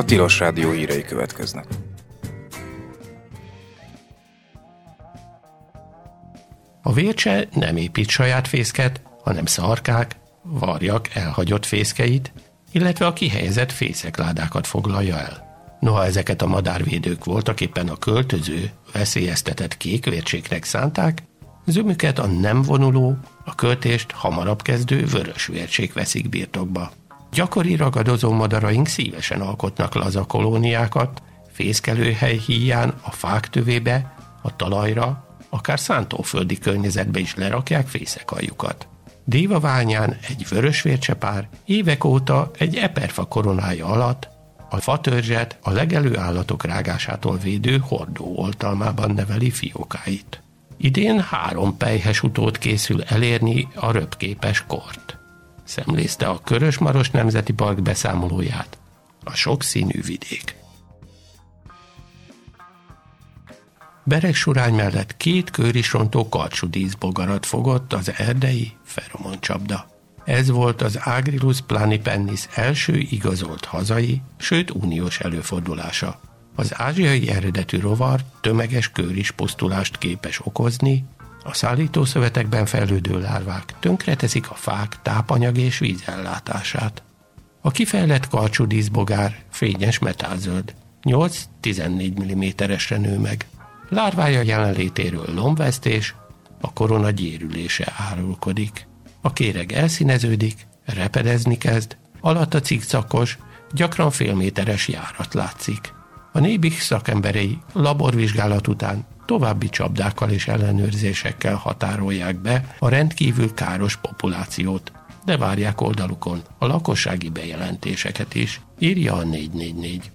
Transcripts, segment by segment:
Tilos Rádió hírei következnek. A Vércse nem épít saját fészket, hanem szarkák, varjak elhagyott fészkeit, illetve a kihelyezett fészekládákat foglalja el. Noha ezeket a madárvédők voltak éppen a költöző, veszélyeztetett kékvércséknek szánták, zömüket a nem vonuló, a költést hamarabb kezdő vörösvércsék veszik birtokba. Gyakori ragadozó madaraink szívesen alkotnak laza kolóniákat, fészkelőhely híján a fák tövébe, a talajra, akár szántóföldi környezetbe is lerakják fészekajukat. Dévaványán egy vörösvércsepár évek óta egy eperfa koronája alatt a fatörzset a legelő állatok rágásától védő hordó oltalmában neveli fiókáit. Idén 3 pelyhes utód készül elérni a röpképes kort. Szemlézte a Körös-Maros Nemzeti Park beszámolóját a sokszínű vidék. Beregsurány mellett 2 kőrisrontó karcsú díszbogarat fogott az erdei feromoncsapda. Ez volt az Agrilus planipennis első igazolt hazai, sőt uniós előfordulása. Az ázsiai eredetű rovar tömeges kőrispusztulást képes okozni, a szállítószövetekben fejlődő lárvák tönkreteszik a fák tápanyag és vízellátását. A kifejlett karcsú díszbogár fényes metálzöld, 8-14 mm-esre nő meg. Lárvája jelenlétéről lombvesztés, a korona gyérülése árulkodik. A kéreg elszíneződik, repedezni kezd, alatta cikcakos, gyakran félméteres járat látszik. A Nébih szakemberei laborvizsgálat után további csapdákkal és ellenőrzésekkel határolják be a rendkívül káros populációt, de várják oldalukon a lakossági bejelentéseket is, írja a 444.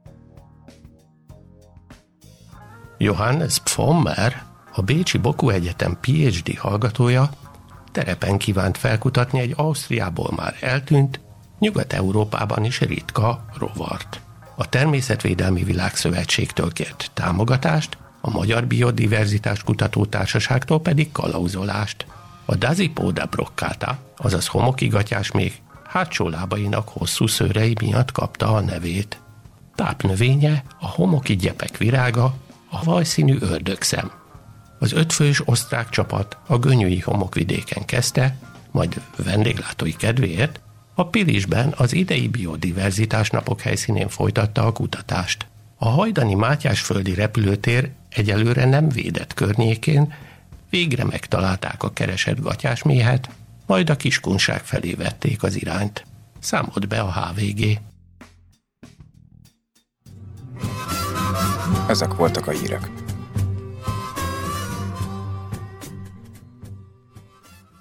Johannes Pfommer, a Bécsi Boku Egyetem PhD hallgatója, terepen kívánt felkutatni egy Ausztriából már eltűnt, Nyugat-Európában is ritka rovart. A Természetvédelmi Világszövetségtől kért támogatást, a Magyar Biodiverzitás Kutató Társaságtól pedig kalauzolást. A Dasypoda broccata, azaz homokigatyás még hátsó lábainak hosszú szőrei miatt kapta a nevét. Tápnövénye a homoki gyepek virága, a vajszínű ördögszem. Az 5 fős osztrák csapat a gönyöi homokvidéken kezdte, majd vendéglátói kedvéért a Pilisben az idei biodiverzitás napok helyszínén folytatta a kutatást. A hajdani Mátyásföldi repülőtér egyelőre nem védett környékén végre megtalálták a keresett gatyásméhet, majd a Kiskunság felé vették az irányt. Számolt be a HVG. Ezek voltak a hírek.